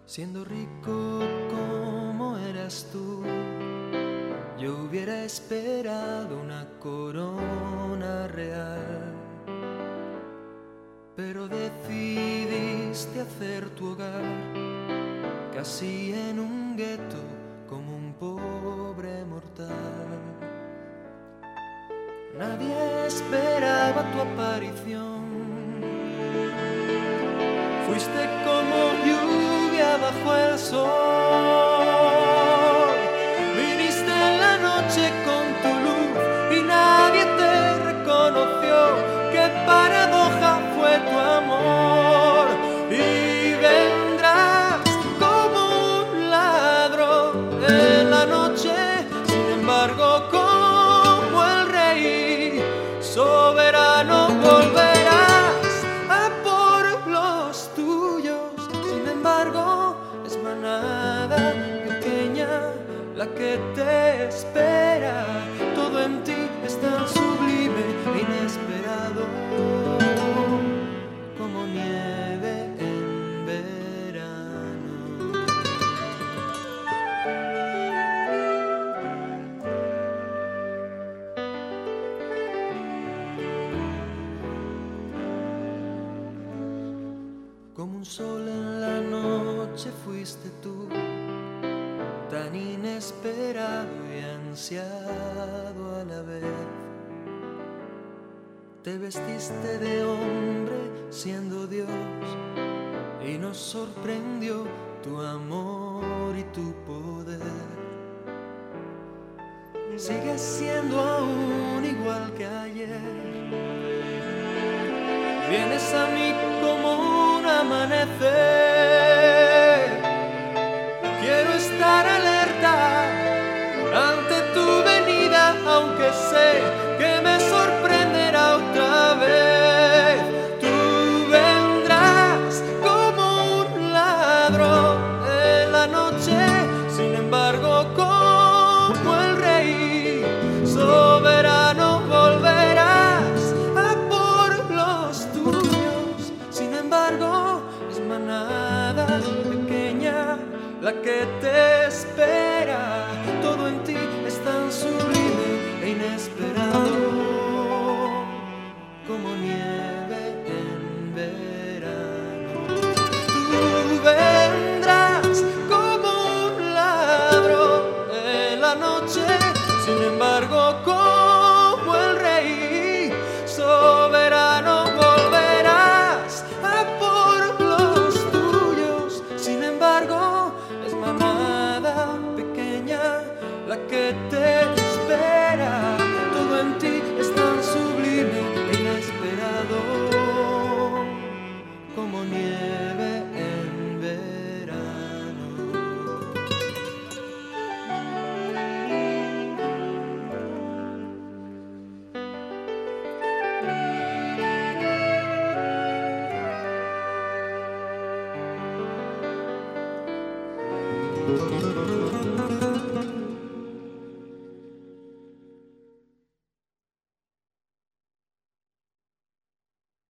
Siendo rico como eras tú, yo hubiera esperado una corona real, pero decidiste hacer tu hogar casi en un gueto como un pobre mortal. Nadie esperaba tu aparición, fuiste como lluvia bajo el sol. Viniste en la noche con tu luz y nadie te reconoció. Qué paradoja fue tu amor. Y vendrás como un ladrón en la noche, sin embargo como el rey soberano volverás a por los tuyos. Sin embargo es manada pequeña la que te espera. Todo en ti es tan sublime e inesperado como nieve en verano. Como un sol en la noche fuiste tú, tan inesperado y ansiado a la vez. Te vestiste de hombre siendo Dios y nos sorprendió tu amor y tu poder. Sigues siendo aún igual que ayer. Vienes a mí como un amanecer. Quiero estar alerta ante tu venida, aunque sé que me sorprenderá otra vez. Tú vendrás como un ladrón en la noche, sin embargo como el rey soberano volverás a por los tuyos. Sin embargo es manada pequeña la que te espera. Todo en ti es tan sublime e inesperado como nieve en verano. Tú vendrás como un ladrón en la noche, sin embargo como el rey soberano volverás a por los tuyos. Sin embargo es manada pequeña la que te espera. Todo en ti es tan sublime e inesperado como nieve en verano.